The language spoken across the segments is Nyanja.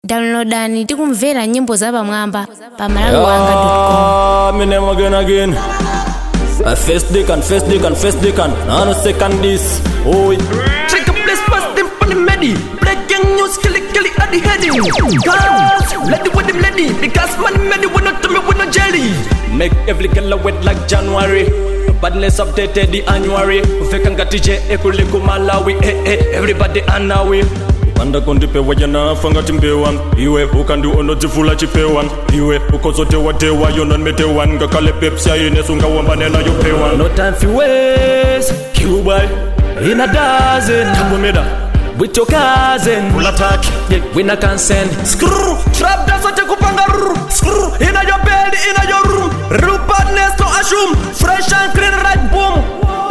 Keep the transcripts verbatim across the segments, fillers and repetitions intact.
Downloadani tikumvera nyimbo za pamwamba pa malawi wanga dot com. Ah, me name again again. I first dick and first dick and first dick and on a second this. Oh, it. Check a place past them for the medi. Black gang news kill it, kill it at the heading. Cause let it with them lady. Because money medi will not tell me with no jelly. Make every girl wet like January. Badness updated the January. Ufekanga T J ekuliku Malawi. Eh eh, everybody anawi. Panda kondipe wajana fanga timbewan. Iwe ukandu ono tifula chipewan. Iwe ukozote watewa yonon metewan. Ngakale pepsi ya inesunga wambanena yopewan. No time for waste. Cuba in a dozen. Tambomeda with your cousin. Full attack. Yeah, we not consent. Screw. Trap dance what you kupanga. Screw. Inna your bed, inna your room. Real badness to assume. Fresh and clean right boom.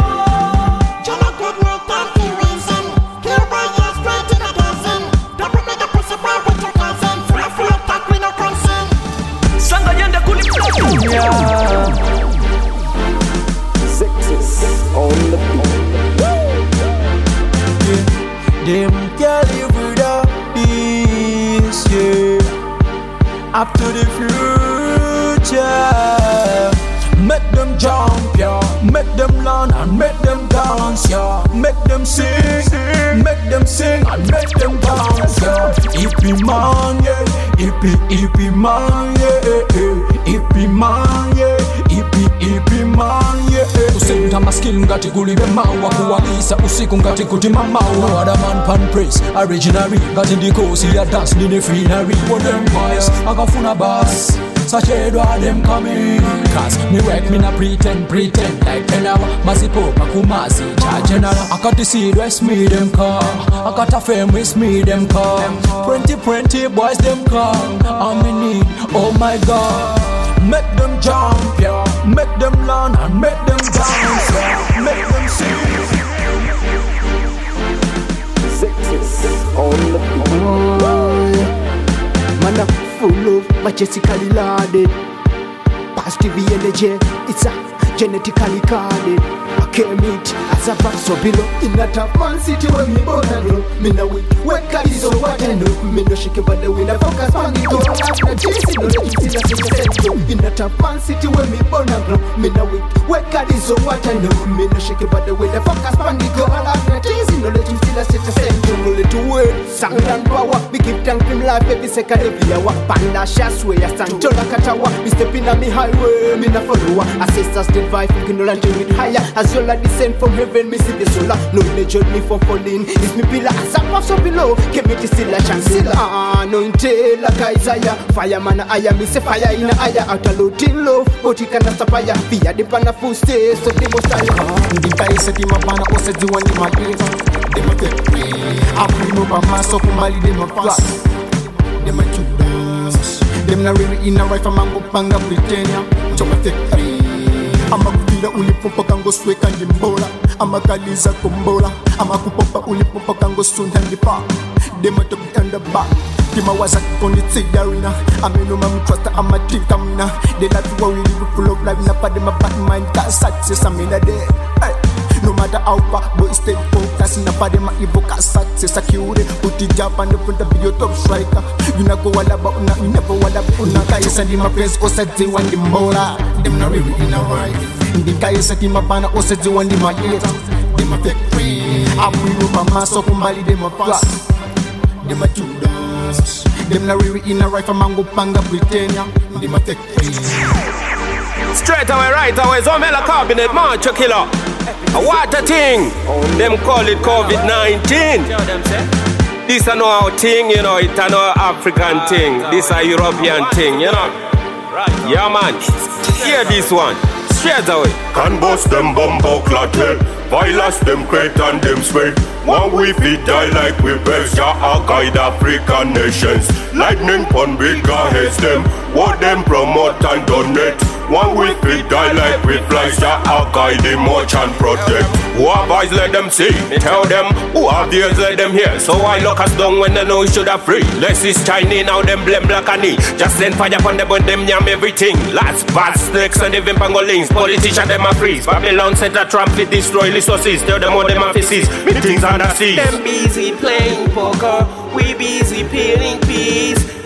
Yeah. Sexes on the beat. Yeah. Them girl live without this, yeah. Up to the future. Make them jump, yeah. Make them learn and make them dance, yeah. Make them sing, make them sing and make them dance, yeah. Hippie man, yeah. Hippie, hippie man, yeah. Hippie man, yeah. Hippie, hippie man, yeah. Kusenta maskini ngati kulibe mawa. Kuwalisa usiku ngati kuti mamawa. No other man pan praise, originary. Ngati ndikosi ya dance nini finary. For them boys, akafuna bass. Sachedwa them coming. Cause me work me na pretend, pretend. Like tenawa, masipopa kumasi cha general. Akati seed west me them come. Akata fame west me them come. Twenty twenty boys them come. I'm in need, oh my god. Make them jump, yeah. Make them learn and make them dance, yeah. Make them sing. Sexes on the beat. Oh, yeah. Man, I'm full of majestically loaded. Positive energy, it's a genetically coded. I came it as a back so below. In a tough man city when me born and grow. Me no weak, wake up is all what I know. Me no shaking but the winner focus on the go. After chasing no let you see the thing. In a tough man city when me born and grow. Me no weak, wake up is all what I know. Me no shaking but the winner focus on the go. After chasing no let you see the thing. No let you wait, sound and power. We keep thanking life every second every hour. Panda shas way, I stand to like a tower. We step in on me highway, me no follower. Ancestors divide, thinking no land with higher. As your light descend from heaven, me see the solar. No nature me for falling. It's me pillar, as I pass up below. Keep me to still a chancellor. Ah, no intel like Isaiah. Fireman, I am me say fire in a higher. Out a low tin low, but you cannot stop fire. Via the pana full stay, so they must die. The guy said him a pana, was said you want him a ear. They must take me. I put him up a mass up, Mali, they must pass. They must do dance. Them not really in a right from Mango Panga, Britannia. So I take three. Ama kuvila ulipopa kango sweka njimbola. Ama kaliza kumbola. Ama kupopa ulipopa kango sunha njipa. Dema to be on the back. Kima waza kukondi tsigarina. Ameno mamutwata ama tinkamina. They like to worry live full of life. Napa dema bad mind got success amina day. No matter how far, boy stay focused. Napa dema evo got success secure. Put it up and put the video top striker. You not go all about una, you never all about una. Guys and my friends also say one dimbola. Them not really in a right. The guys say my bana also say one in my ear. Them a fake free. I bring up a mass of Mali. Them a pass. Them a two dance. Them not really in a right from Mango Panga, Britannia. Them a fake free. Straight away, right away, Zomela cabinet, March a killer. A water thing. Them call it COVID nineteen. This is no our thing, you know, it's no African thing. This is a European thing, you know. Yeah, man. Hear this one. Straight away. Can bust them bumbo clattel. Violence them create and them spread. One we feed die like we best. Ya guide African nations. Lightning pon bigger heads them. What them promote and donate. One we feed die like we flies. Ya guide the march and protect. Who have eyes let them see. Tell them who have ears let them hear. So I lock us down when they know we should have free. Less is Chinese now them blame black and knee. Just send fire upon them when them yam everything. Last bad snakes and even pangolins. Politicians them a freeze. Babylon set a trap to destroy resources. Tell them all them offices. Meetings under sea. Them busy playing poker. We busy peeling peas.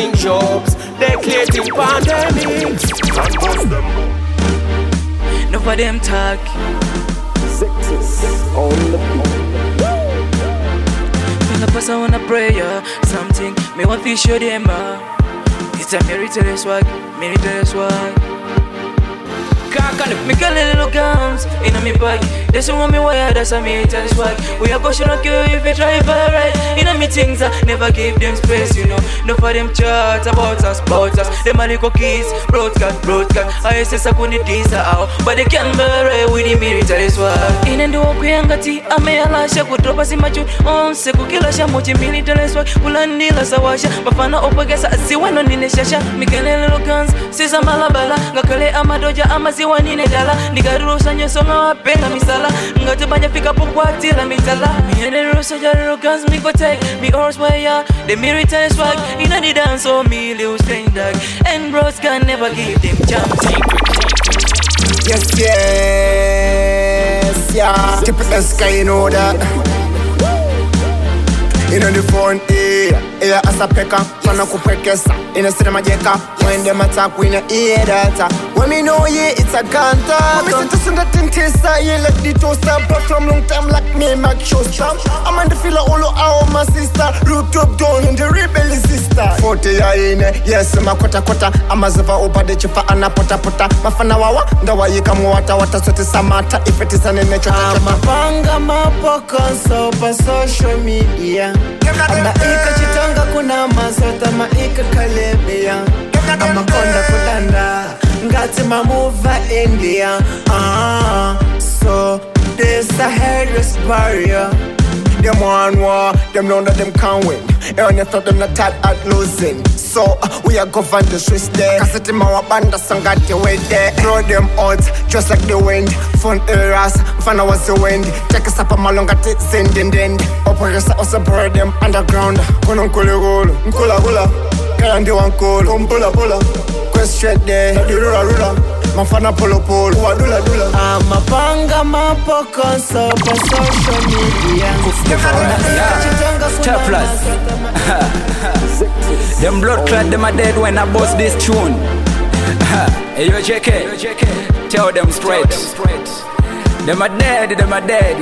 finding jobs, they creating pandemics. And bust them. No for them talk. Success on the beat. When a person wanna pray, yeah, something me want to show them. Uh, it's a military swag, military swag. Me get a little guns in me bag. That's what me wire, that's a military swag. We are going to kill you if you try for right. In a meetings, I never give them space, you know. No for them chat about us, about us. Them a little keys, broadcast, broadcast. I say I couldn't tease out, but they can't bear with the military swag. In and do we angati, I may allow you to drop us in my tune. On Seku Kilasha, Mochi military swag. Ulandila Sawasha, Bafana Opagasa, I see one on in the Shasha. Me get a little guns, Sisa Malabala, Gakale Amadoja, Amaziwan in a dala. Nigaro Sanyo Soma, Penga Misala. Ngati banya fika pokwati la mitala. Me and the Rosa Jaro guns me go take. Me horse wire, the military swag. In the dance or me little strange dog. And bros can never give them chance. Yes, yes, yeah. Keep it the sky, you know that. In on the phone, eh, eh, as a pecker, fana kupekesa. In a cinema jeka, when them attack, we no hear that. When me know yeah, it's a ganta. When me sit to sing that tintesa, yeah, like the toaster, but from long time like me, Mac Showstar. I'm on the feel of all our my sister, root up down in the rebellion sister. Forty ya in, yes, ma kota kota. I'm a zava over the chifa and a pota pota. Mafana wawa, ndawa yika mwata wata sote samata. If it is an in nature, I'm a banga ma pokon so pa social media. Ama ika chitanga kuna masota ma ika kalebia. Ama konda kudanda ngati ma move India. Ah, so there's a headless barrier. Them one war, them know that them can't win. And you thought them not tired at losing. So uh, we are governed the Swiss there. Cause it's in our band, some got your way there. Throw them out, just like the wind. Fun eras, fun was the wind. Take us up a malonga tit, send and then. Operation also burn them underground. Konon kule golo, nkula gula. Kaya ndi wankolo, kumpula pula. Quest straight there, the rula rula. Mafana polo polo, wadula dula. I'm a banga mapoko so for social media. Tapless. Them blood clot, them are dead when I bust this tune. Hey yo J K, tell them straight. Them are dead, them are dead.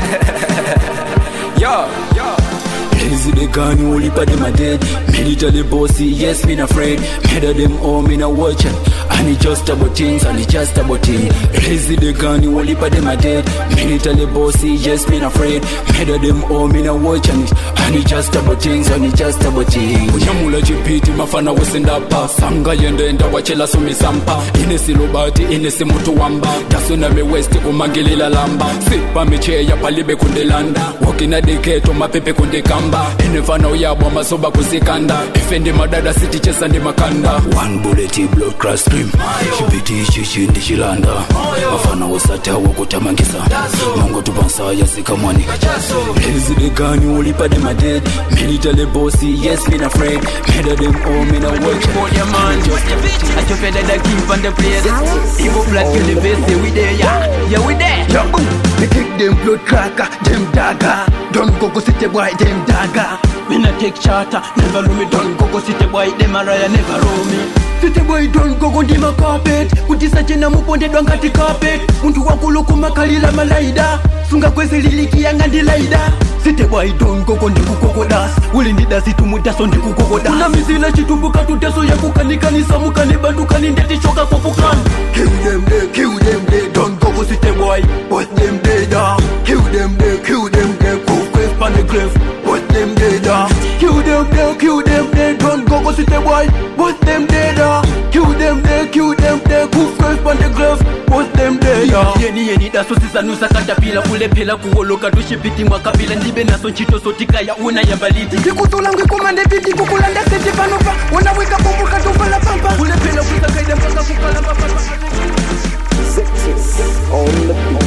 Yo, yo. Lazy the gun, only but them are dead. Military bossy, yes, me not afraid. Made of them all, me not watching. And it's just about things, and it's just about things. Lazy the gun, only but them are dead. Military bossy, yes, me not afraid. Made of them all, me not watching. And it's just about things, and it's just about things. Unyamula jipiti, mafana wasendapa. Sanga yende enda wachela sumi sampa. Inesi lobati, inesi mutu wamba. Dasuna me westi kumangilila lamba. Sipa meche ya palibe kundelanda. Walking at the ghetto, mapepe kunde kamba. Enefana uyabwa masoba kuzikanda. Ifendi madada city chesa ndi makanda. One bullet blood crash scream. Shipiti chichi ndi chilanda. Mafana wasata wakutamangisa. Mungo tupansa ya zika mwani. Lazy the gun, you only them are dead. Military bossy, yes, me not afraid. Made of them all, me not watch. Oh yeah man, I just feel like the king from the place. Evil black in the face, yeah we there, yeah, yeah we there. Yeah, boom. Me kick them blood cracker, them dagger. Don't go go city boy, them dagger. Me not take charter, never roll me. Don't go go city boy, them a raya, never roll me. City boy don't go go ndima carpet. Kutisa chena muponde dwankati carpet. Muntu wakuluku makalila malaida. Sunga kwezi liliki yanga ndilaida. City boy don't go go ndiku kokodas. Uli ndida situ mudaso ndiku kokodas. Una mizina chitumbuka tuteso ya kukanika nisa mukani bandukani ndeti shoka kopukan. Kill them there, kill them there. Don't go go city boy, put them there da. Kill them there, kill them there. Go quest pan the grave, put them there da. Kill them there, kill them there. Don't go go city boy, put them there da. Kill them there, kill them there. Kuf quest pan the grave, put them there da. Yeni yeni da so sisa nusa katapila kule pila kuholoka tushipiti mwakabila ndibe naso nchito sotika ya una ya baliti. Kikutulangu kumande titi kukulanda seti panopa. Wana wika kumbuka tufala pampa. Kule pila kusa kaida mpaka kukala papa. Success on the beat.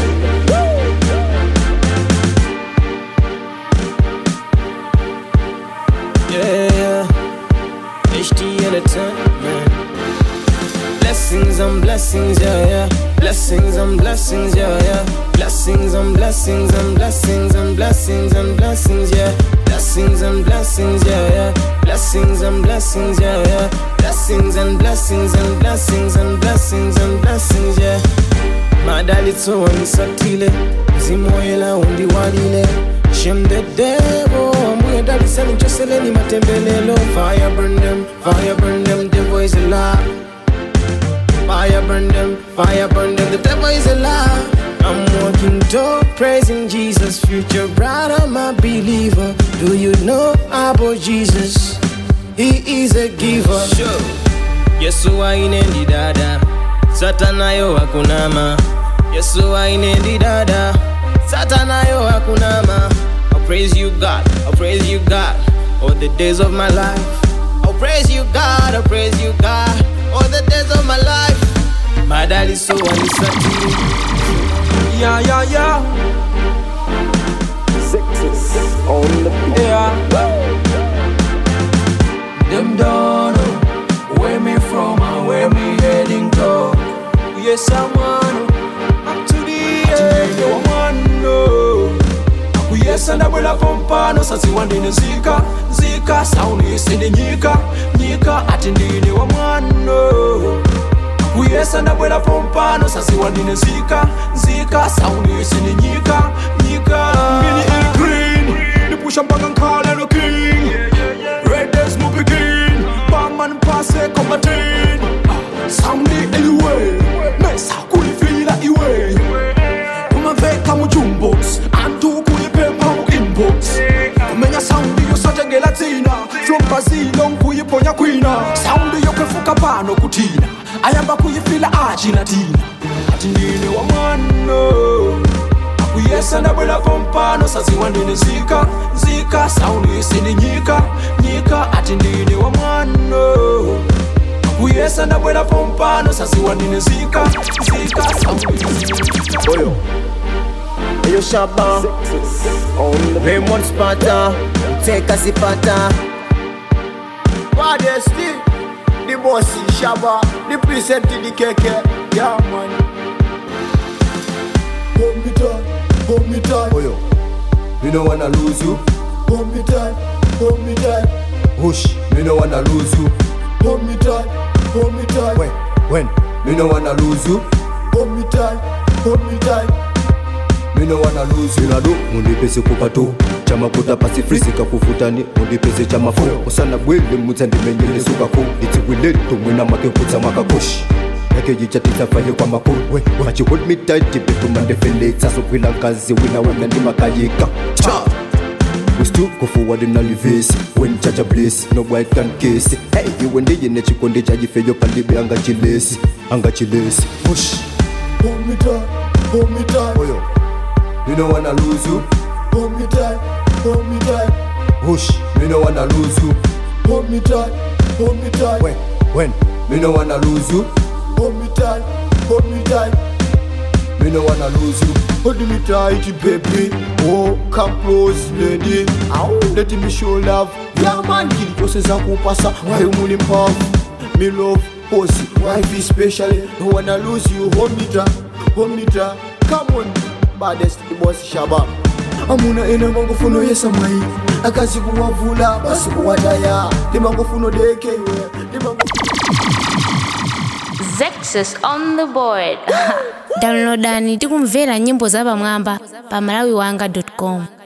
Yeah, H D at a time, man. Blessings on blessings, yeah, yeah. Blessings on blessings, yeah, yeah. Blessings on blessings on blessings on blessings on blessings, yeah. Blessings and blessings, yeah, yeah. Blessings and blessings, yeah, yeah. Blessings and blessings and blessings and blessings and blessings, yeah. Madalitso wanisatile, zimoyela undi walile. Shem the devil, ambuye dali sali chosele ni matembelelo. Fire burn them, fire burn them, devil is a lie. Fire burn them, fire burn them, the devil is a lie. I'm walking tall, praising Jesus, future bride, I'm a believer. Do you know about Jesus? He is a giver. Sure. Yesu ainendi dada, Satanayo akunama. Yesu ainendi dada, Satanayo akunama. I'll praise you God, I'll praise you God, all the days of my life. I'll praise you God, I'll praise you God, all the days of my life. Madali so anisati. Yeah, yeah, yeah. Sexes on the beat. Yeah. Them don't know where me from and where me heading to. Yes, I want up to the end. You want no. Yes, and I will have pompano. Sasi wandi ne zika, zika. Sound is in the nika, nika. Atindi ne wamano. Yes, and I will have pompano. Sasi wandi ne zika, zika. Sound is in the nika, nika. Mini and green, the push and bang and call and a king. Red days no begin. Bangman passe combatin. Sound it anyway. Mesa kuli feel like iwe. Kuma veka mu jumbox. Antu kuli pepa mu inbox. Kumenya sound yo sajenge latina. From Brazil on kuyi ponya queena. Sound yo kefuka pano kutina. Ayamba kuyi feel Argentina. Atindine wa mano. Yes, and I will have pompano. Sasi wandi ne zika, zika. Sound is in the nika, nika. Atindine wa mano. Yes, and I will have pompano. Sasi wandi ne zika, zika. Sound is in the nika. Oyo, yo Shabba, Raymond Sparta, take a sipata. Modesty, the bossy Shabba, the present the keke. Yeah man. Hold me tight, hold me tight. Oyo, me no wanna lose you. Hold me tight, hold me tight. Hush, me no wanna lose you. Hold me tight, hold me tight. When, when, me no wanna lose you. Hold me tight, hold me tight. Me no wanna lose you. Nado, munipese kupato. Chama kuta pasi frisi kakufutani. Munipese chama fo. Usana bwele mutandi menyele suka ko. Iti wile to mwina make kuta makakoshi. Eke jichatiza faye kwa mako. But you hold me tight, tipe tumandefele. Saso kwila kazi wina wina ni makayika. Cha! We still go forward in alivis. When Chacha bless, no boy can kiss. Hey, you when they in the chikonde chaji fe yo palibe anga chilesi. Anga chilesi. Push. Hold me tight, hold me tight. Oyo, me no wanna lose you. Hold me tight, hold me tight. Hush, me no wanna lose you. Hold me tight, hold me tight. When, when, me no wanna lose you. Hold me tight, hold me tight. Me no wanna lose you. Hold me tight, baby. Oh, come close, lady. Ow, let me show love. Yeah, man, kid, poses a kupasa. Why you money puff? Me love, pussy, wife especially. No wanna lose you. Hold me tight, hold me tight. Come on, baddest, the boss Shabba. Amuna ena mangofuno yesa mai. Akazi kuwavula, basi kuwadaya. The mangofuno deke, the mangofuno. Zexus on the board. Downloadani tikumvera nyimbo za Bamwamba pa malawi wanga dot com.